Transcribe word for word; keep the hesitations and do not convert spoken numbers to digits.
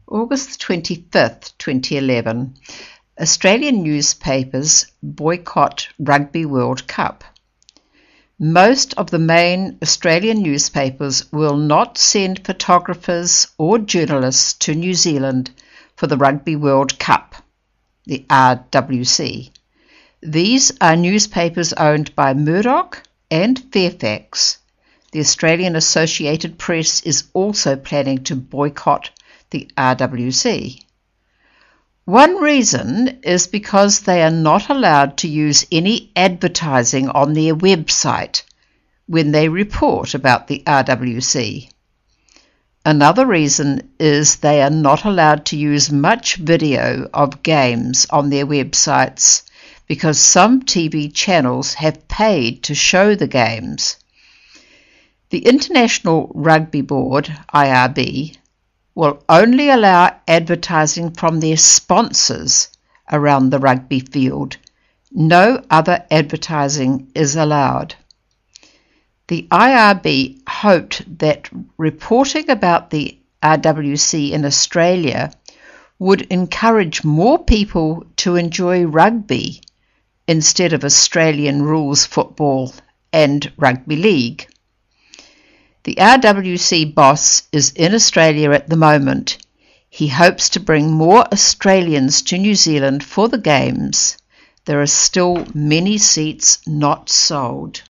August twenty-fifth, twenty eleven. Australian newspapers boycott Rugby World Cup. Most of the main Australian newspapers will not send photographers or journalists to New Zealand for the Rugby World Cup, the R W C. These are newspapers owned by Murdoch and Fairfax. The Australian Associated Press is also planning to boycott the R W C. One reason is because they are not allowed to use any advertising on their website when they report about the R W C. Another reason is they are not allowed to use much video of games on their websites because some T V channels have paid to show the games. The International Rugby Board, I R B, will only allow advertising from their sponsors around the rugby field. No other advertising is allowed. The I R B hoped that reporting about the R W C in Australia would encourage more people to enjoy rugby instead of Australian rules football and rugby league. The R W C boss is in Australia at the moment. He hopes to bring more Australians to New Zealand for the games. There are still many seats not sold.